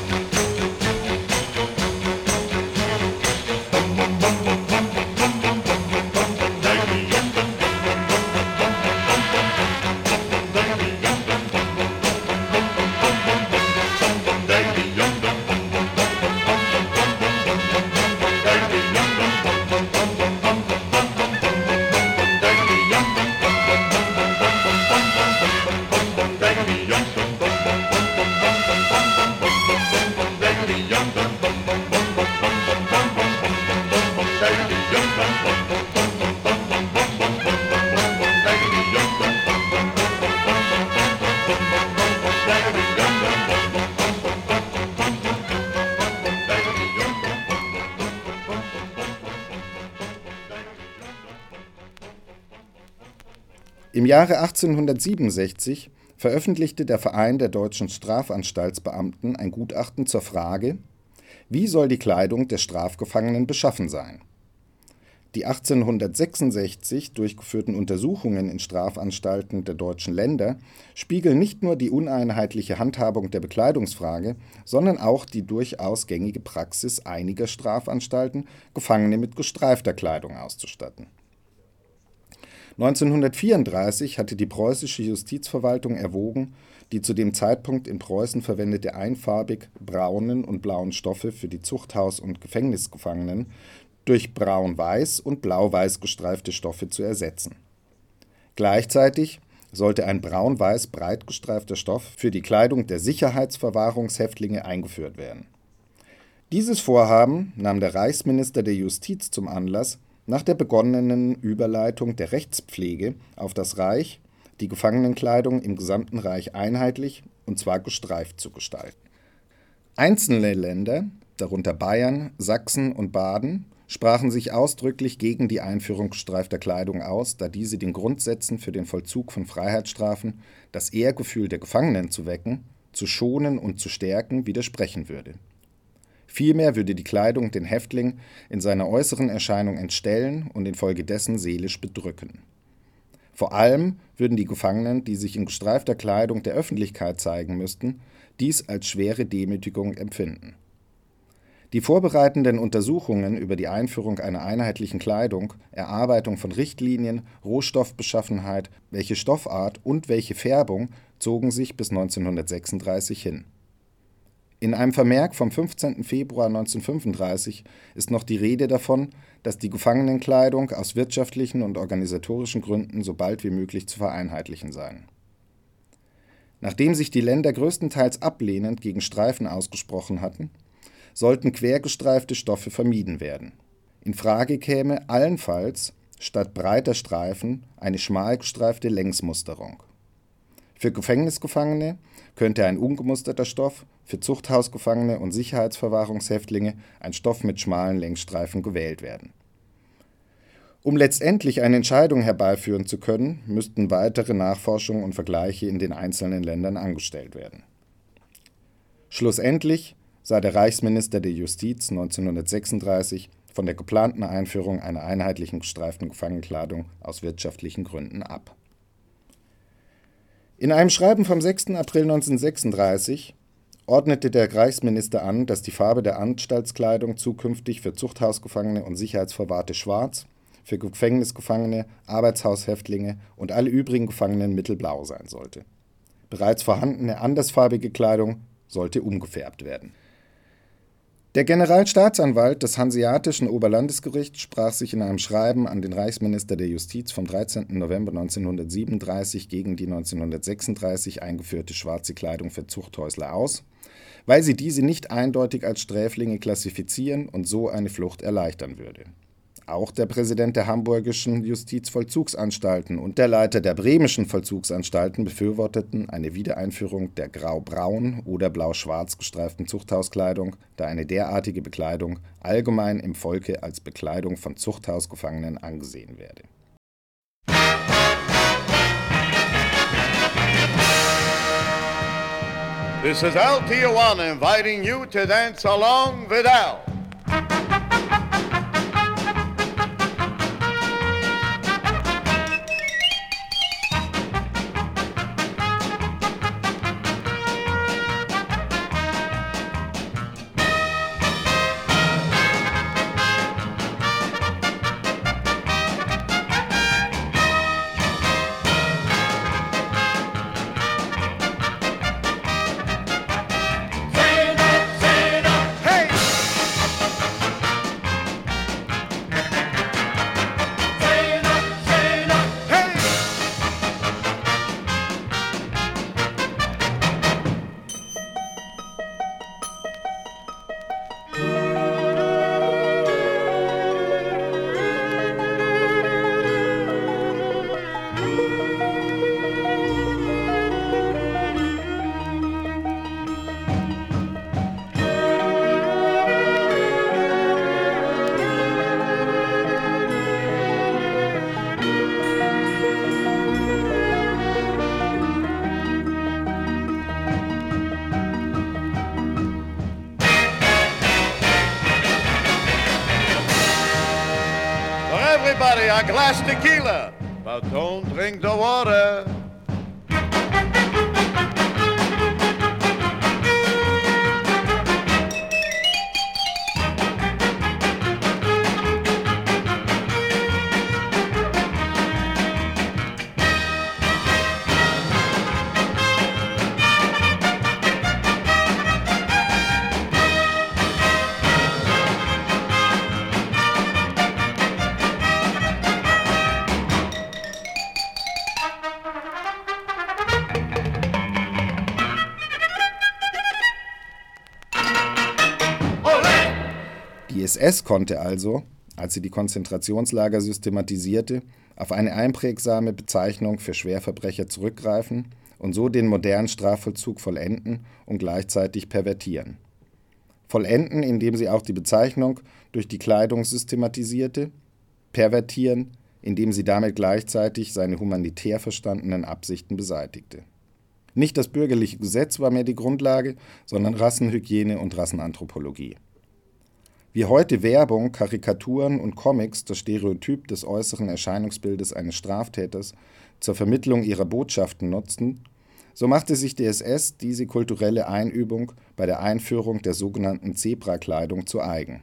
Im Jahre achtzehnhundertsiebenundsechzig veröffentlichte der Verein der deutschen Strafanstaltsbeamten ein Gutachten zur Frage, wie soll die Kleidung der Strafgefangenen beschaffen sein? Die achtzehnhundertsechsundsechzig durchgeführten Untersuchungen in Strafanstalten der deutschen Länder spiegeln nicht nur die uneinheitliche Handhabung der Bekleidungsfrage, sondern auch die durchaus gängige Praxis einiger Strafanstalten, Gefangene mit gestreifter Kleidung auszustatten. neunzehnhundertvierunddreißig hatte die preußische Justizverwaltung erwogen, die zu dem Zeitpunkt in Preußen verwendete einfarbig braunen und blauen Stoffe für die Zuchthaus- und Gefängnisgefangenen durch braun-weiß und blau-weiß gestreifte Stoffe zu ersetzen. Gleichzeitig sollte ein braun-weiß breit gestreifter Stoff für die Kleidung der Sicherheitsverwahrungshäftlinge eingeführt werden. Dieses Vorhaben nahm der Reichsminister der Justiz zum Anlass, nach der begonnenen Überleitung der Rechtspflege auf das Reich die Gefangenenkleidung im gesamten Reich einheitlich, und zwar gestreift zu gestalten. Einzelne Länder, darunter Bayern, Sachsen und Baden, sprachen sich ausdrücklich gegen die Einführung gestreifter Kleidung aus, da diese den Grundsätzen für den Vollzug von Freiheitsstrafen, das Ehrgefühl der Gefangenen zu wecken, zu schonen und zu stärken, widersprechen würde. Vielmehr würde die Kleidung den Häftling in seiner äußeren Erscheinung entstellen und infolgedessen seelisch bedrücken. Vor allem würden die Gefangenen, die sich in gestreifter Kleidung der Öffentlichkeit zeigen müssten, dies als schwere Demütigung empfinden. Die vorbereitenden Untersuchungen über die Einführung einer einheitlichen Kleidung, Erarbeitung von Richtlinien, Rohstoffbeschaffenheit, welche Stoffart und welche Färbung zogen sich bis neunzehnhundertsechsunddreißig hin. In einem Vermerk vom fünfzehnten Februar neunzehnhundertfünfunddreißig ist noch die Rede davon, dass die Gefangenenkleidung aus wirtschaftlichen und organisatorischen Gründen so bald wie möglich zu vereinheitlichen seien. Nachdem sich die Länder größtenteils ablehnend gegen Streifen ausgesprochen hatten, sollten quergestreifte Stoffe vermieden werden. In Frage käme allenfalls statt breiter Streifen eine schmal gestreifte Längsmusterung. Für Gefängnisgefangene könnte ein ungemusterter Stoff, für Zuchthausgefangene und Sicherheitsverwahrungshäftlinge ein Stoff mit schmalen Längsstreifen gewählt werden. Um letztendlich eine Entscheidung herbeiführen zu können, müssten weitere Nachforschungen und Vergleiche in den einzelnen Ländern angestellt werden. Schlussendlich sah der Reichsminister der Justiz neunzehnhundertsechsunddreißig von der geplanten Einführung einer einheitlichen gestreiften Gefangenenkleidung aus wirtschaftlichen Gründen ab. In einem Schreiben vom sechsten April neunzehnhundertsechsunddreißig ordnete der Reichsminister an, dass die Farbe der Anstaltskleidung zukünftig für Zuchthausgefangene und Sicherheitsverwahrte schwarz, für Gefängnisgefangene, Arbeitshaushäftlinge und alle übrigen Gefangenen mittelblau sein sollte. Bereits vorhandene andersfarbige Kleidung sollte umgefärbt werden. Der Generalstaatsanwalt des Hanseatischen Oberlandesgerichts sprach sich in einem Schreiben an den Reichsminister der Justiz vom dreizehnten November neunzehnhundertsiebenunddreißig gegen die neunzehnhundertsechsunddreißig eingeführte schwarze Kleidung für Zuchthäusler aus, weil sie diese nicht eindeutig als Sträflinge klassifizieren und so eine Flucht erleichtern würde. Auch der Präsident der hamburgischen Justizvollzugsanstalten und der Leiter der bremischen Vollzugsanstalten befürworteten eine Wiedereinführung der grau-braun oder blau-schwarz gestreiften Zuchthauskleidung, da eine derartige Bekleidung allgemein im Volke als Bekleidung von Zuchthausgefangenen angesehen werde.
This is Al Tijuana inviting you to dance along with Al. everybody a glass tequila, but don't drink the water.
Die S S konnte also, als sie die Konzentrationslager systematisierte, auf eine einprägsame Bezeichnung für Schwerverbrecher zurückgreifen und so den modernen Strafvollzug vollenden und gleichzeitig pervertieren. Vollenden, indem sie auch die Bezeichnung durch die Kleidung systematisierte, pervertieren, indem sie damit gleichzeitig seine humanitär verstandenen Absichten beseitigte. Nicht das bürgerliche Gesetz war mehr die Grundlage, sondern Rassenhygiene und Rassenanthropologie. Wie heute Werbung, Karikaturen und Comics das Stereotyp des äußeren Erscheinungsbildes eines Straftäters zur Vermittlung ihrer Botschaften nutzten, so machte sich die S S diese kulturelle Einübung bei der Einführung der sogenannten Zebrakleidung zu eigen.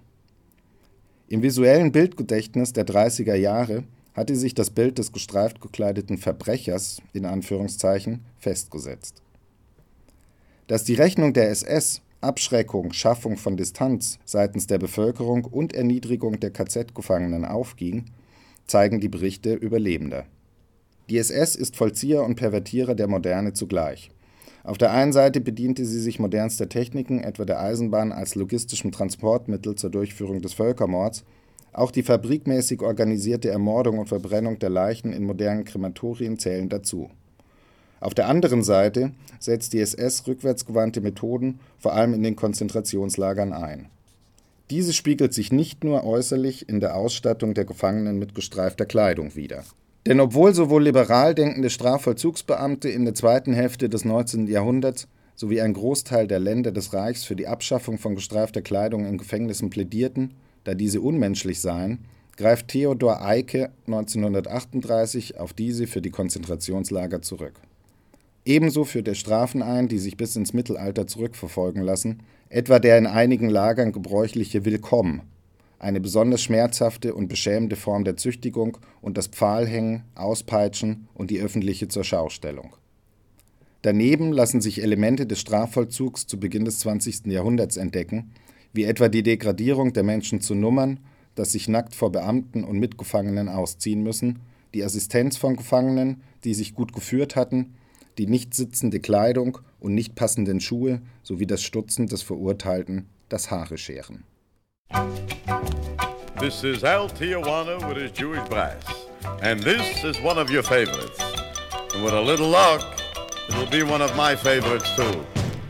Im visuellen Bildgedächtnis der dreißiger Jahre hatte sich das Bild des gestreift gekleideten Verbrechers, in Anführungszeichen, festgesetzt. Dass die Rechnung der S S Abschreckung, Schaffung von Distanz seitens der Bevölkerung und Erniedrigung der K Z-Gefangenen aufging, zeigen die Berichte Überlebender. Die S S ist Vollzieher und Pervertierer der Moderne zugleich. Auf der einen Seite bediente sie sich modernster Techniken, etwa der Eisenbahn als logistischem Transportmittel zur Durchführung des Völkermords. Auch die fabrikmäßig organisierte Ermordung und Verbrennung der Leichen in modernen Krematorien zählen dazu. Auf der anderen Seite setzt die S S rückwärtsgewandte Methoden vor allem in den Konzentrationslagern ein. Diese spiegelt sich nicht nur äußerlich in der Ausstattung der Gefangenen mit gestreifter Kleidung wider. Denn obwohl sowohl liberal denkende Strafvollzugsbeamte in der zweiten Hälfte des neunzehnten Jahrhunderts sowie ein Großteil der Länder des Reichs für die Abschaffung von gestreifter Kleidung in Gefängnissen plädierten, da diese unmenschlich seien, greift Theodor Eicke neunzehnhundertachtunddreißig auf diese für die Konzentrationslager zurück. Ebenso führt er Strafen ein, die sich bis ins Mittelalter zurückverfolgen lassen, etwa der in einigen Lagern gebräuchliche Willkomm, eine besonders schmerzhafte und beschämende Form der Züchtigung und das Pfahlhängen, Auspeitschen und die öffentliche Zurschaustellung. Daneben lassen sich Elemente des Strafvollzugs zu Beginn des zwanzigsten Jahrhunderts entdecken, wie etwa die Degradierung der Menschen zu Nummern, das sich nackt vor Beamten und Mitgefangenen ausziehen müssen, die Assistenz von Gefangenen, die sich gut geführt hatten, die nicht sitzende Kleidung und nicht passenden Schuhe sowie das Stutzen des Verurteilten, das Haare scheren.
This is Al Tijuana with his Jewish brass, and this is one of your favorites. And with a little luck, it'll be one of my favorites too.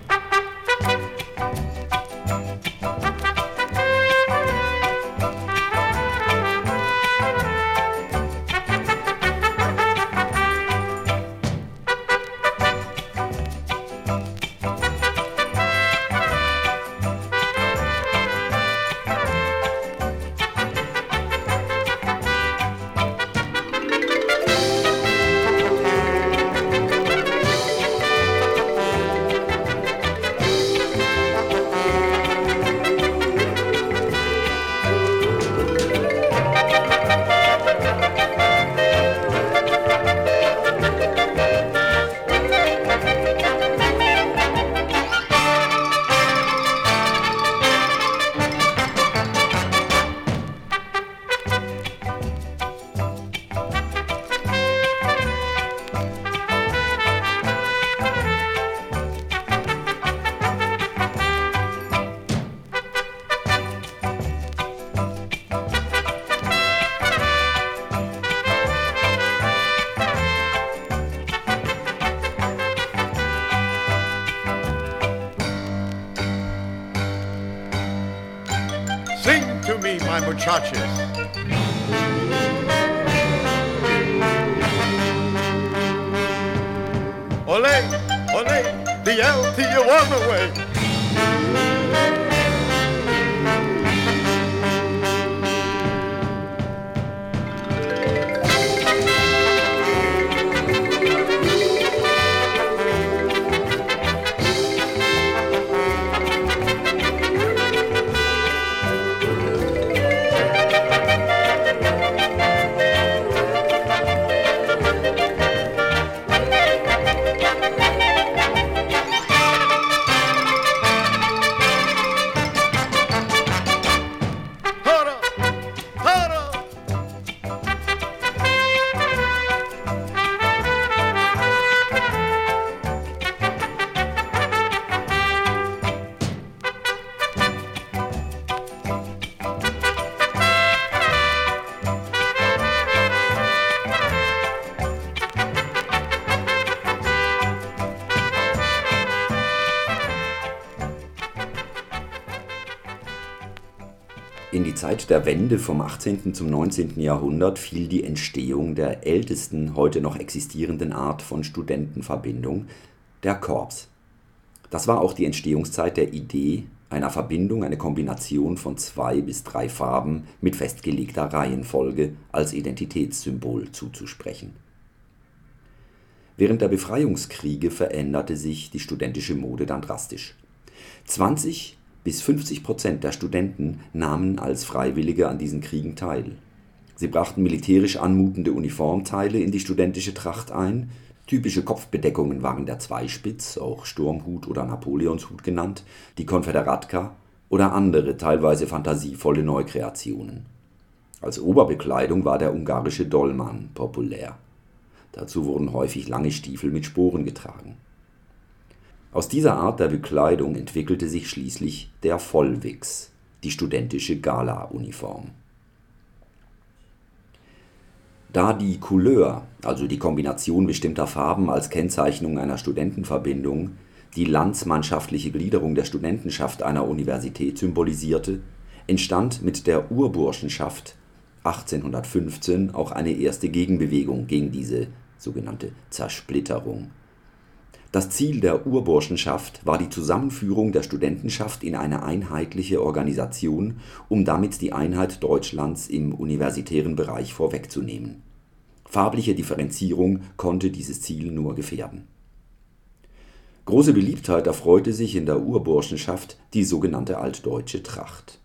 Sing to me, my muchachos. Ole, ole, the El Tijuana way.
Zeit der Wende vom achtzehnten zum neunzehnten Jahrhundert fiel die Entstehung der ältesten heute noch existierenden Art von Studentenverbindung, der Corps. Das war auch die Entstehungszeit der Idee einer Verbindung, eine Kombination von zwei bis drei Farben mit festgelegter Reihenfolge als Identitätssymbol zuzusprechen. Während der Befreiungskriege veränderte sich die studentische Mode dann drastisch. zwanzig bis fünfzig Prozent der Studenten nahmen als Freiwillige an diesen Kriegen teil. Sie brachten militärisch anmutende Uniformteile in die studentische Tracht ein. Typische Kopfbedeckungen waren der Zweispitz, auch Sturmhut oder Napoleonshut genannt, die Konfederatka oder andere, teilweise fantasievolle Neukreationen. Als Oberbekleidung war der ungarische Dolman populär. Dazu wurden häufig lange Stiefel mit Sporen getragen. Aus dieser Art der Bekleidung entwickelte sich schließlich der Vollwichs, die studentische Gala-Uniform. Da die Couleur, also die Kombination bestimmter Farben als Kennzeichnung einer Studentenverbindung, die landsmannschaftliche Gliederung der Studentenschaft einer Universität symbolisierte, entstand mit der Urburschenschaft achtzehnhundertfünfzehn auch eine erste Gegenbewegung gegen diese sogenannte Zersplitterung. Das Ziel der Urburschenschaft war die Zusammenführung der Studentenschaft in eine einheitliche Organisation, um damit die Einheit Deutschlands im universitären Bereich vorwegzunehmen. Farbliche Differenzierung konnte dieses Ziel nur gefährden. Große Beliebtheit erfreute sich in der Urburschenschaft die sogenannte altdeutsche Tracht.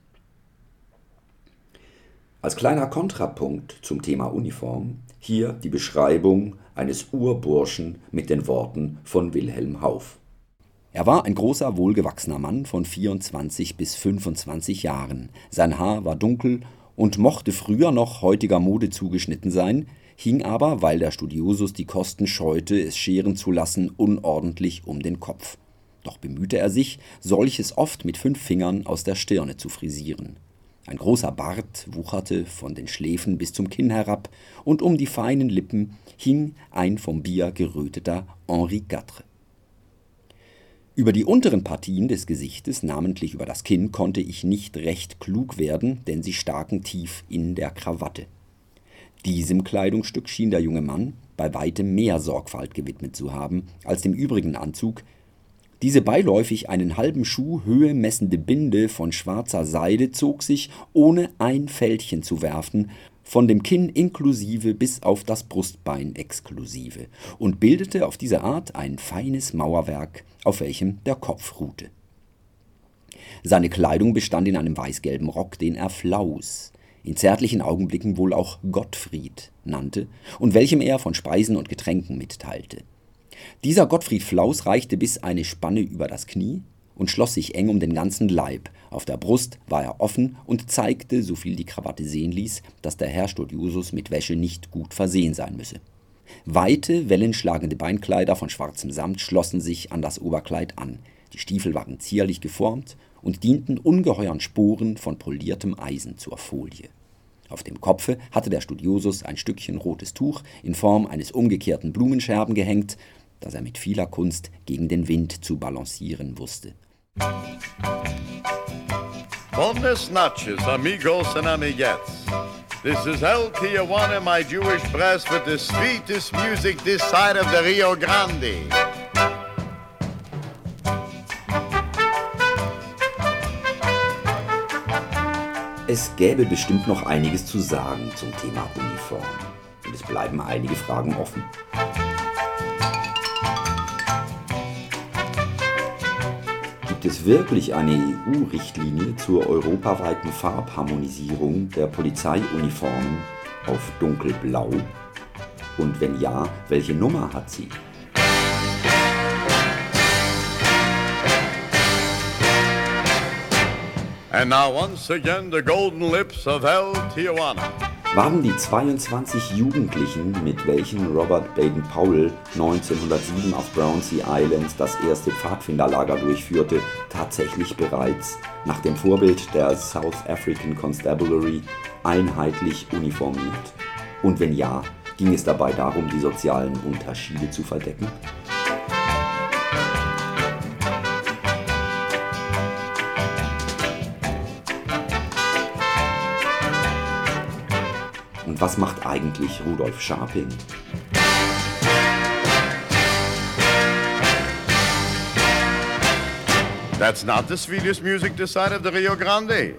Als kleiner Kontrapunkt zum Thema Uniform hier die Beschreibung eines Urburschen mit den Worten von Wilhelm Hauff. Er war ein großer, wohlgewachsener Mann von vierundzwanzig bis fünfundzwanzig Jahren. Sein Haar war dunkel und mochte früher noch heutiger Mode zugeschnitten sein, hing aber, weil der Studiosus die Kosten scheute, es scheren zu lassen, unordentlich um den Kopf. Doch bemühte er sich, solches oft mit fünf Fingern aus der Stirne zu frisieren. Ein großer Bart wucherte von den Schläfen bis zum Kinn herab, und um die feinen Lippen hing ein vom Bier geröteter Henri Quatre. Über die unteren Partien des Gesichtes, namentlich über das Kinn, konnte ich nicht recht klug werden, denn sie staken tief in der Krawatte. Diesem Kleidungsstück schien der junge Mann bei weitem mehr Sorgfalt gewidmet zu haben als dem übrigen Anzug. Diese beiläufig einen halben Schuh Höhe messende Binde von schwarzer Seide zog sich, ohne ein Fältchen zu werfen, von dem Kinn inklusive bis auf das Brustbein exklusive und bildete auf diese Art ein feines Mauerwerk, auf welchem der Kopf ruhte. Seine Kleidung bestand in einem weißgelben Rock, den er Flaus, in zärtlichen Augenblicken wohl auch Gottfried nannte und welchem er von Speisen und Getränken mitteilte. Dieser Gottfried Flaus reichte bis eine Spanne über das Knie und schloss sich eng um den ganzen Leib. Auf der Brust war er offen und zeigte, soviel die Krawatte sehen ließ, dass der Herr Studiosus mit Wäsche nicht gut versehen sein müsse. Weite, wellenschlagende Beinkleider von schwarzem Samt schlossen sich an das Oberkleid an. Die Stiefel waren zierlich geformt und dienten ungeheuren Sporen von poliertem Eisen zur Folie. Auf dem Kopfe hatte der Studiosus ein Stückchen rotes Tuch in Form eines umgekehrten Blumenscherben gehängt, das er mit vieler Kunst gegen den Wind zu balancieren wusste.
Buenas noches, amigos and amiguettes. This is El Tijuana, my Jewish brass, with the sweetest music this side of the Rio Grande.
Es gäbe bestimmt noch einiges zu sagen zum Thema Uniform. Und es bleiben einige Fragen offen. Gibt es wirklich eine E U-Richtlinie zur europaweiten Farbharmonisierung der Polizeiuniformen auf dunkelblau? Und wenn ja, welche Nummer hat sie?
And now once again the golden lips of El Tijuana.
Waren die zweiundzwanzig Jugendlichen, mit welchen Robert Baden-Powell neunzehnhundertsieben auf Brownsea Island das erste Pfadfinderlager durchführte, tatsächlich bereits nach dem Vorbild der South African Constabulary einheitlich uniformiert? Und wenn ja, ging es dabei darum, die sozialen Unterschiede zu verdecken? Und was macht eigentlich Rudolf Scharping?
That's not the sweetest music this side of the Rio Grande.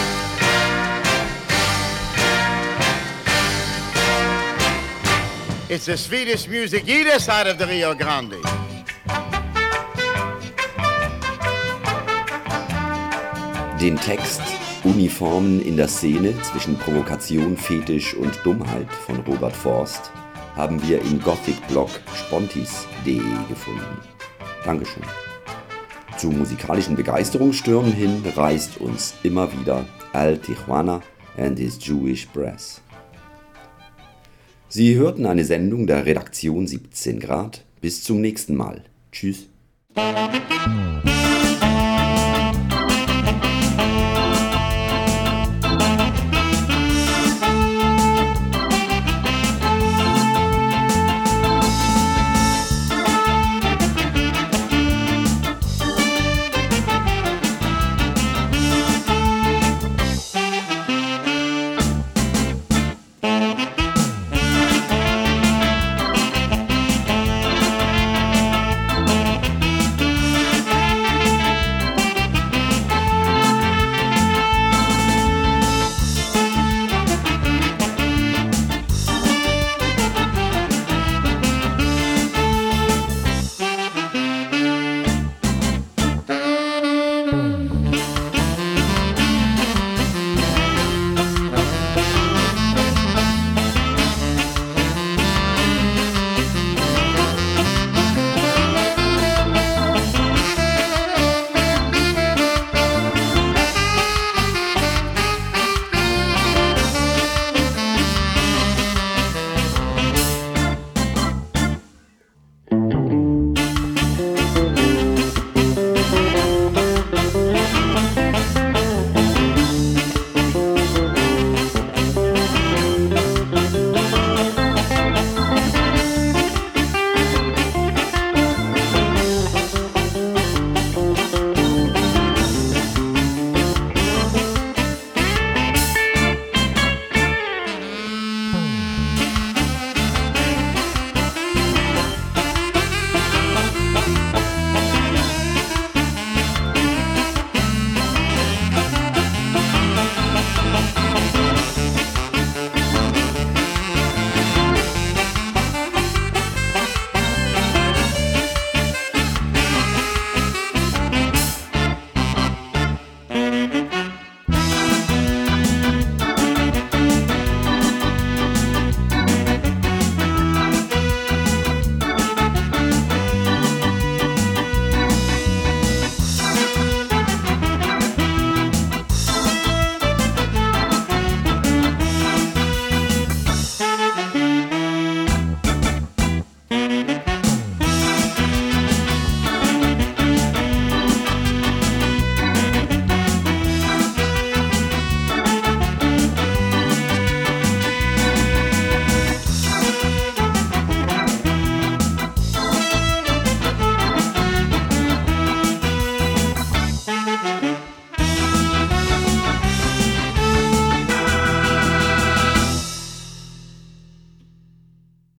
It's the sweetest music either side of the Rio Grande.
Den Text Uniformen in der Szene zwischen Provokation, Fetisch und Dummheit von Robert Forst haben wir im Gothic-Blog spontis punkt de gefunden. Dankeschön. Zu musikalischen Begeisterungsstürmen hin reist uns immer wieder Al Tijuana and his Jewish Brass. Sie hörten eine Sendung der Redaktion siebzehn Grad. Bis zum nächsten Mal. Tschüss.